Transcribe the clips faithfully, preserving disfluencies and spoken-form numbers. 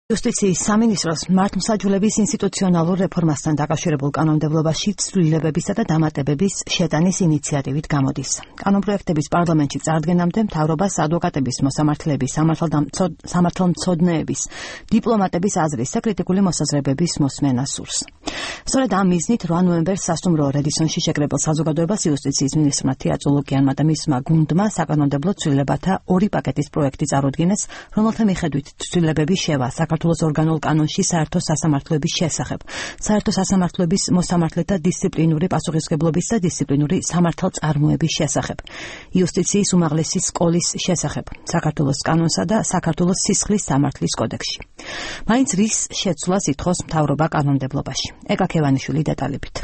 Იუსტიციის სამინისტროს მართლმსაჯულების ინსტიტუციონალურ რეფორმასთან დაკავშირებულ კანონმდებლობაში ცვლილებებისა და დამატებების შეტანის ინიციატივით გამოდის. კანონპროექტების პარლამენტში წარდგენამდე მთავრობას ადვოკატების, მოსამართლეების, სამართალმცოდნეების, დიპლომატების აზრის და კრიტიკული მოსაზრებების მოსმენა სურს. სწორედ ამ მიზნით რვა ნოემბერს სასტუმრო რედისონში შეკრებილ საზოგადოებას იუსტიციის მინისტრმა თია წულუკიანმა და მისმა გუნდმა საკანონმდებლო ცვლილებათა ორი პაკეტის პროექტი წარუდგინეს, რომელთა მიხედვით ცვლილებები შევა საქართველოს ორგანულ კანონში საერთო სასამართლოების შესახებ, საერთო სასამართლოების მოსამართლეთა დისციპლინური პასუხისმგებლობის და დისციპლინური სამართალწარმოების შესახებ, იუსტიციის უმაღლესი სკოლის შესახებ, საქართველოს კანონსა და საქართველოს სისხლის სამართლის კოდექსში. მაინც რის შეცვლას ითხოვს მთავრობა კანონმდებლობაში. ეკა ქევანიშვილი დეტალებით.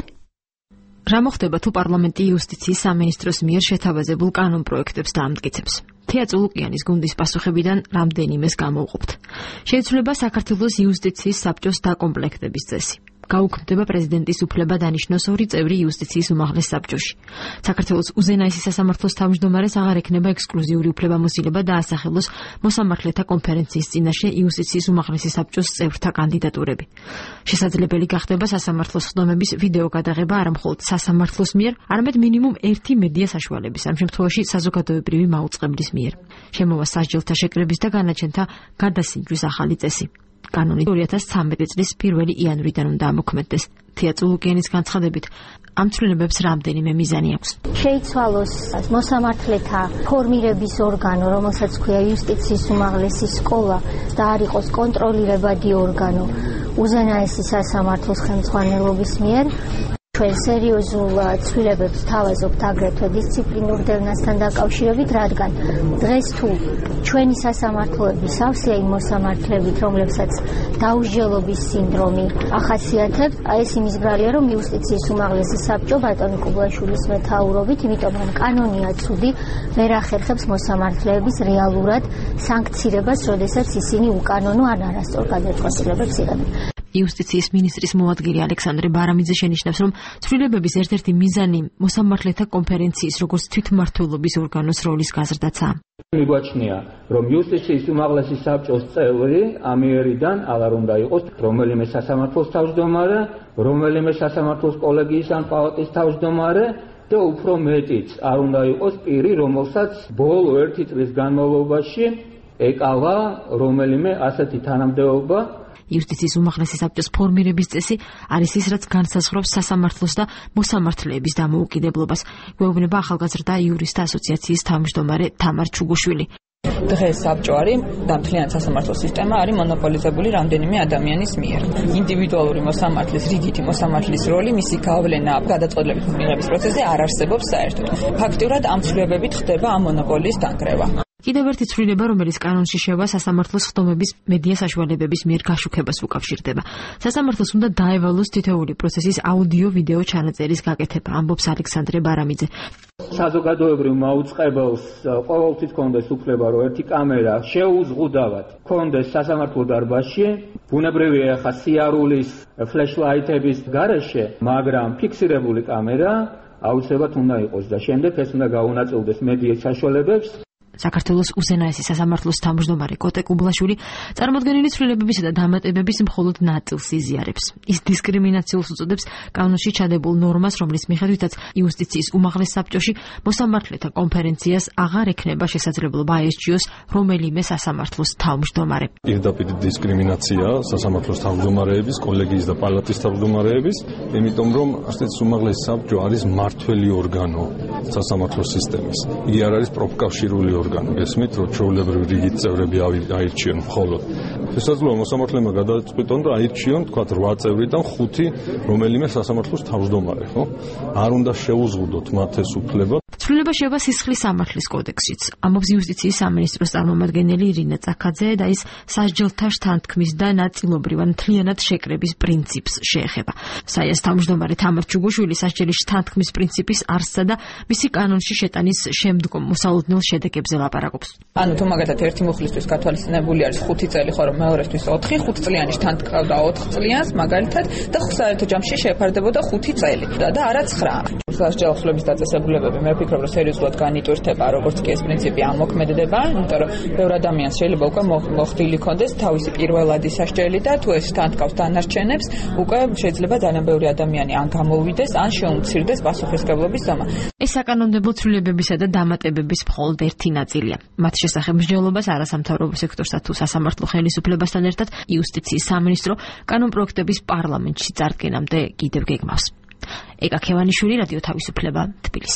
რა მოხდება თუ პარლამენტი იუსტიციის სამინისტროს მიერ შეთავაზებულ კანონპროექტებს დაამტკიცებს? თეა წულუკიანის გუნდის პასუხებიდან რამდენიმეს გამოვყოფთ. შეიცვლება საქართველოს იუსტიციის საბჭოს დაკომპლექტების წესი. გაუქმდება პრეზიდენტის უფლება დანიშნოს ორი წევრი იუსტიციის უმაღლეს საბჭოში. საქართველოს უზენაესი სასამართლოს თავმჯდომარეს აღარ ექნება ექსკლუზიური უფლებამოსილება დაასახელოს მოსამართლეთა კონფერენციის წინაშე იუსტიციის უმაღლესი საბჭოს წევრთა კანდიდატურები. შესაძლებელი გახდება სასამართლოს ხდომების ვიდეო გადაღება არა მხოლოდ სასამართლოს მიერ, არამედ მინიმუმ ერთი მედია საშუალების, ამ შემთხვევაში საზოგადოებრივი მაუწყებლის მიერ. შემოვა სასჯელთა შეკრების და განაჩენთა გადასინჯვის ახალი წესი. კანონი ორი ათას ცხრამეტი წლის პირველი იანვრიდან უნდა ამოქმედდეს. თეა წულუკიანის განცხადებით, ამ ცვლილებებს რამდენიმე მიზანი აქვს. შეიცვალოს მოსამართლეთა ფორმირების ორგანო, რომელსაც ქვია იუსტიციის უმაღლესი სკოლა და არ იყოს კონტროლირებადი ორგანო უზენაესი სასამართლოს ხელმძღვანელობის მიერ. ჩვენ სერიოზულ ცვლილებებს თავაზობთ აგრეთვე დისციპლინურ დევნასთან დაკავშირებით, რადგან დღეს თუ ჩვენი სასამართლოები სავსეა იმ მოსამართლებით, რომლებსაც დაუსჯელობის სინდრომი ახასიათებთ, ეს იმის ბრალია, რომ იუსტიციის უმაღლესი საბჭო ბატონი კუბლაშვილის მეთაურობით, იმიტომ რომ კანონია ცუდი, ვერ ახერხებს მოსამართლეების რეალურად სანქცირებას, როდესაც ისინი უკანონო ან არასწორ გადაწყვეტილებებს იღებენ. იუსტიციის მინისტრის მოადგილე ალექსანდრე ბარამიძე შენიშნავს, რომ ცვლილებების ერთ-ერთი მიზანი მოსამართლეთა კონფერენციის როგორც თვითმმართველობის ორგანოს როლის გაზრდაცაა. მიგვაჩნია, რომ იუსტიციის უმაღლესი საბჭოს წევრი ამიერიდან აღარ უნდა იყოს რომელიმე სასამართლოს თავმჯდომარე, რომელიმე სასამართლოს კოლეგიის ან პალატის თავმჯდომარე და უფრო მეტიც არ უნდა იყოს პირი, რომელსაც ბოლო ერთი წლის განმავლობაში ეკავა რომელიმე ასეთი თანამდებობა. იუსტიციის უმაღლესი საბჭოს ფორმირების წესი არის ის, რაც განსაზღვრავს სასამართლოს და მოსამართლეების დამოუკიდებლობას. გვეუბნება ახალგაზრდა იურისტთა ასოციაციის თავმჯდომარე თამარ ჩუგუშვილი. დღეს საბჭო არის და მთლიანი სასამართლო სისტემა არის მონოპოლიზებული რამდენიმე ადამიანის მიერ. ინდივიდუალური მოსამართლის, რიგითი მოსამართლის როლი, მისი გავლენა გადაწყვეტილების მიღების პროცესზე არ არსებობს საერთოდ. ფაქტიურად ამ ცვლილებებით ხდება ამ მონოპოლიის დაკრევა. კიდევ ერთი ცვლილება, რომელიც კანონში შევა, სასამართლოს ხდომების მედია საშუალებების მიერ გაშუქებას უკავშირდება. სასამართლოს უნდა დაევალოს თითოეული პროცესის აუდიო-ვიდეო ჩანაწერის გაკეთება, ამბობს ალექსანდრე ბარამიძე. საზოგადოებრივ მაუწყებელს ყოველთვის კონდეს უფლება, რომ ერთი კამერა შეუზღუდავად კონდეს სასამართლო დარბაზში, ბუნებრივია ხა სიარულის ფლეშლაითების გარეშე, მაგრამ ფიქსირებული კამერა აუცილებლად უნდა იყოს და შემდეგ ეს უნდა გაუნაწილდეს მედიის საშუალებებს. საქართველოს უზენაესი სასამართლოს თავმჯდომარე კოტე კუბლაშვილი წარმოდგენილი ცვლილებებისა და დამატებების მხოლოდ ნაწილს იზიარებს. ის დისკრიმინაციულს უწოდებს კანონში ჩადებულ ნორმას, რომლის მიხედვითაც იუსტიციის უმაღლეს საბჭოში მოსამართლეთა კონფერენციას აღარ ექნება შესაძლებლობა აესჯიოს რომელიმე სასამართლოს თავმჯდომარე. პირდაპირ დისკრიმინაცია სასამართლოს თავმჯდომარეების, კოლეგიის და პალატის თავმჯდომარეების, იმიტომ რომ ასეთი უმაღლესი საბჭო არის მმართველი ორგანო სასამართლო სისტემის. იგი არ არის პროფკავშირული ორგანო, ესმით, რომ ჩვეულებრივი რიგით წევრები აირჩიონ მხოლოდ. შესაძლოა მოსამართლემა გადაწყვიტონ და აირჩიონ, თქვათ, რვა წევრიდან ხუთი რომელიმე სასამართლოს თავმჯდომარე, ხო? არ უნდა შეუზღუდოთ მათ ეს უფლება. ცვლილება შევა სისხლის სამართლის კოდექსშიც. ამბობს იუსტიციის სამინისტროს წარმომადგენელი ირინა წაქაძე და ის სასჯელთა შთანთქმის და ნაწილობრივ ან მთლიანად შეკრების პრინციპს შეეხება. საიას თავმჯდომარე თამარ ჩუგუშვილი სასჯელის შთანთქმის პრინციპის არსსა და მისი კანონში შეტანის შემდგომ მოსალოდნელ შედეგებზე ლაპარაკობს. ანუ თუ მაგალითად ერთი მუხლისთვის გათვალისწინებული არის ხუთი წელი, ხო რომ მეორესთვის ოთხი, ხუთ წლიანი შთანთქავდა ოთხ წლიანს მაგალითად და საერთო ჯამში შეფარდებოდა ხუთი წელი და არა ცხრა. სასჯელოსლების დაწესებულებები მე ვფიქრობ ვფიქრობ, რომ სერიოზულად განიტვირთება, როგორც კი ეს პრინციპი ამოქმედდება, იმიტომ რომ ბევრ ადამიანს შეიძლება უკვე მოხდილი ქონდეს თავისი პირველადი სასჯელი და თუ ეს თანთქავს დანარჩენებს, უკვე შეიძლება ძალიან ბევრი ადამიანი ან გამოვიდეს, ან შეუმცირდეს პასუხისმგებლობის ზომა. ეს საკანონმდებლო ცვლილებებისა და დამატებების მხოლოდ ერთი ნაწილია. მათ შესახებ მსჯელობას არასამთავრობო სექტორსა თუ სასამართლო ხელისუფლებასთან ერთად იუსტიციის სამინისტრო კანონპროექტების პარლამენტში წარდგენამდე კიდევ გეგმავს. ეკა ქევანიშვილი, რადიო თავისუფლება, თბილისი.